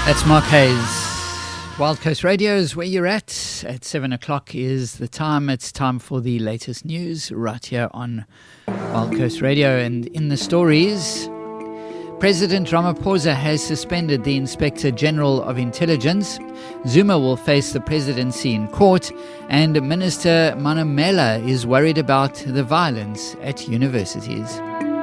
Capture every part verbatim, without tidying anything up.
That's Mark Hayes. Wild Coast Radio is where you're at. At seven o'clock is the time. It's time for the latest news right here on Wild Coast Radio. And in the stories, President Ramaphosa has suspended the Inspector General of Intelligence. Zuma will face the presidency in court. And Minister Manamela is worried about the violence at universities.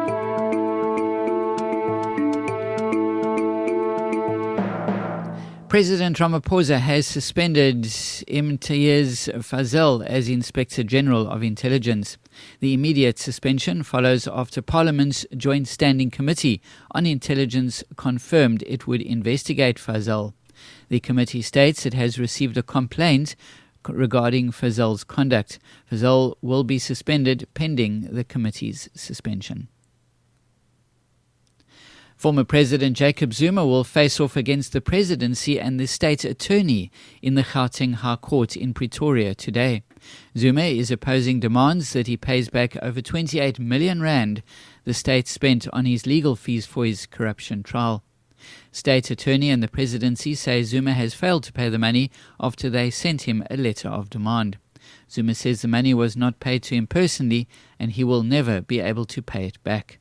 President Ramaphosa has suspended Imtiaz Fazil as Inspector General of Intelligence. The immediate suspension follows after Parliament's Joint Standing Committee on Intelligence confirmed it would investigate Fazil. The committee states it has received a complaint regarding Fazil's conduct. Fazil will be suspended pending the committee's suspension. Former President Jacob Zuma will face off against the presidency and the state attorney in the Gauteng High Court in Pretoria today. Zuma is opposing demands that he pays back over twenty-eight million rand the state spent on his legal fees for his corruption trial. State attorney and the presidency say Zuma has failed to pay the money after they sent him a letter of demand. Zuma says the money was not paid to him personally and he will never be able to pay it back.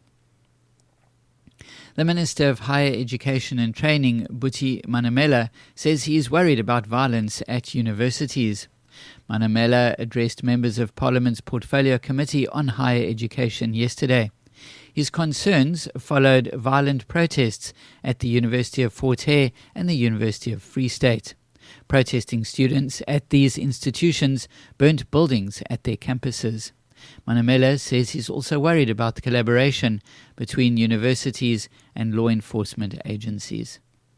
The Minister of Higher Education and Training, Buti Manamela, says he is worried about violence at universities. Manamela addressed members of Parliament's Portfolio Committee on Higher Education yesterday. His concerns followed violent protests at the University of Fort Hare and the University of Free State. Protesting students at these institutions burnt buildings at their campuses. Manamela says he's also worried about the collaboration between universities and law enforcement agencies.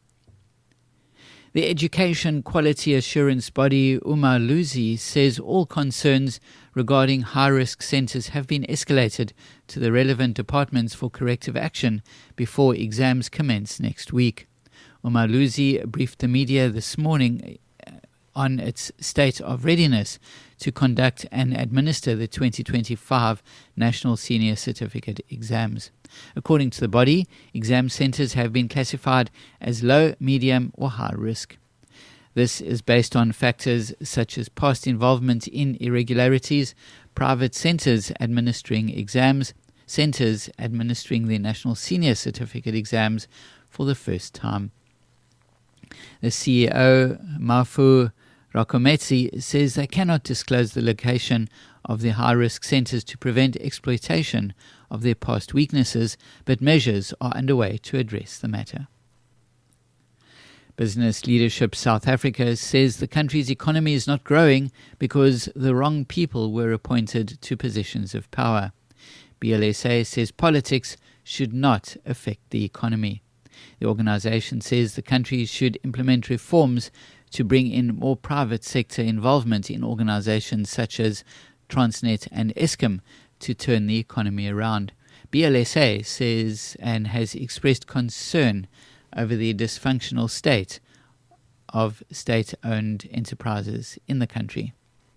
The Education Quality Assurance Body Umaluzi says all concerns regarding high-risk centres have been escalated to the relevant departments for corrective action before exams commence next week. Umaluzi briefed the media this morning on its state of readiness to conduct and administer the twenty twenty-five National Senior Certificate exams. According to the body, exam centres have been classified as low, medium or high risk. This is based on factors such as past involvement in irregularities, private centres administering exams, centres administering the National Senior Certificate exams for the first time. The C E O, Mafu Rakometsi, says they cannot disclose the location of the high-risk centres to prevent exploitation of their past weaknesses, but measures are underway to address the matter. Business Leadership South Africa says the country's economy is not growing because the wrong people were appointed to positions of power. B L S A says politics should not affect the economy. The organisation says the country should implement reforms to bring in more private sector involvement in organisations such as Transnet and Eskom to turn the economy around. B L S A says and has expressed concern over the dysfunctional state of state-owned enterprises in the country.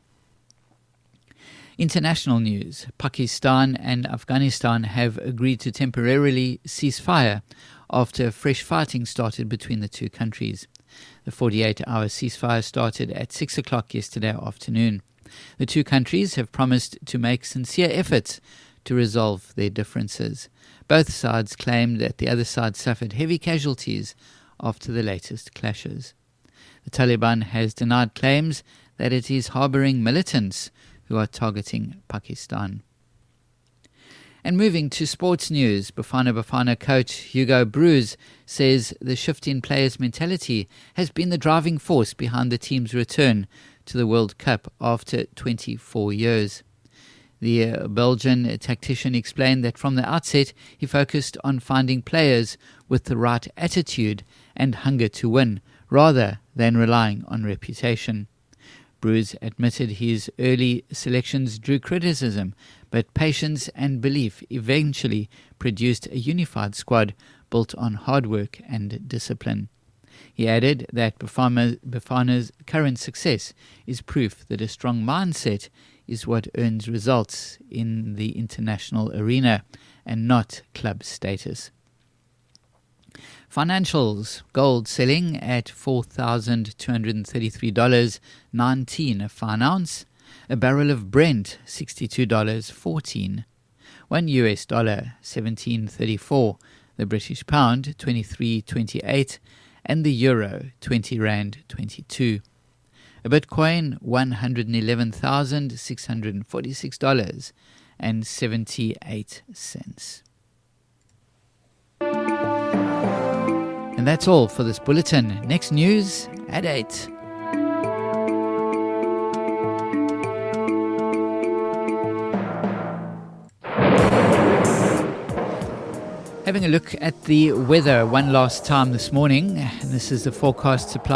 International news. Pakistan and Afghanistan have agreed to temporarily cease fire after fresh fighting started between the two countries. The forty-eight hour ceasefire started at six o'clock yesterday afternoon. The two countries have promised to make sincere efforts to resolve their differences. Both sides claimed that the other side suffered heavy casualties after the latest clashes. The Taliban has denied claims that it is harbouring militants who are targeting Pakistan. And moving to sports news, Bafana Bafana coach Hugo Broos says the shift in players' mentality has been the driving force behind the team's return to the World Cup after twenty-four years. The uh, Belgian tactician explained that from the outset he focused on finding players with the right attitude and hunger to win, rather than relying on reputation. Broos admitted his early selections drew criticism, but patience and belief eventually produced a unified squad built on hard work and discipline. He added that Bafana, Bafana's current success is proof that a strong mindset is what earns results in the international arena and not club status. Financials, gold selling at four thousand two hundred thirty-three dollars and nineteen cents a fine ounce. A barrel of Brent, sixty-two dollars and fourteen cents. One U S dollar, seventeen thirty-four. The British pound, twenty-three twenty-eight. And the euro, twenty rand twenty-two. A Bitcoin, one hundred eleven thousand six hundred forty-six dollars and seventy-eight cents. And that's all for this bulletin. Next news at eight. Having a look at the weather one last time this morning. And this is the forecast supply